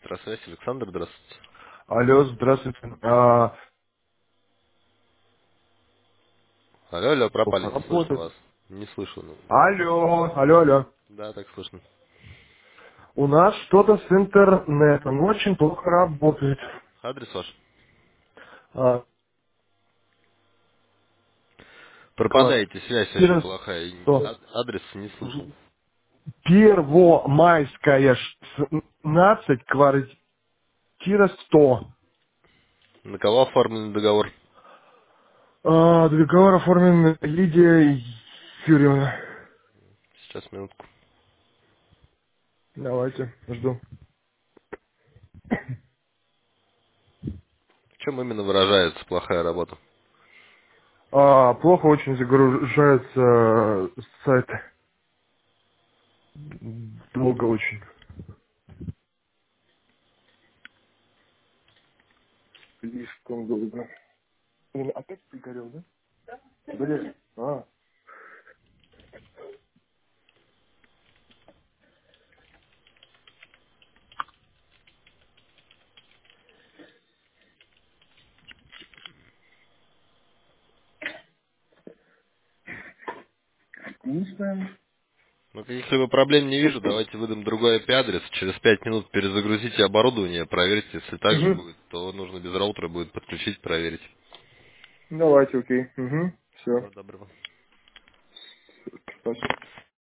Электросвязь, Александр, здравствуйте. Алло, здравствуйте. Алло, алло, пропали, Плохо не слышно работает. вас. Не слышу. Алло, алло, алло. Да, так слышно. У нас что-то с интернетом очень плохо работает. Адрес ваш? А, Пропадаете, связь очень квартира плохая. 100. Адрес не слышал. Первомайская 16, квартира 100. На кого оформлен договор? Договор оформлен Лидия Юрьевна. Сейчас, минутку. Давайте, жду. В чем именно выражается плохая работа? Плохо очень загружается сайт. Долго очень. Слишком долго. Блин, опять пригорел, да? Блин. Не знаю. Ну, каких-либо проблем не вижу, давайте выдам другой IP-адрес. Через 5 минут перезагрузите оборудование, проверьте. Если так же Угу. будет, то нужно без роутера будет подключить, проверить. Давайте, окей. Угу. Все. Всего доброго. Спасибо.